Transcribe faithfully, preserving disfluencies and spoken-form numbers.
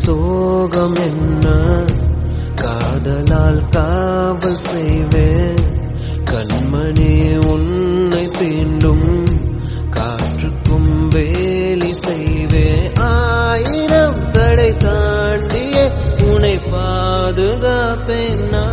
சோகம் என்ன காதலால் காவல் செய்வேன் கண்மணி உன்னை தீண்டும் காற்றுக்கும் வேலி செய்வேன் ஆயிரம் தடை தாண்டிய உன்னை பாதுகாப்பேன் நான்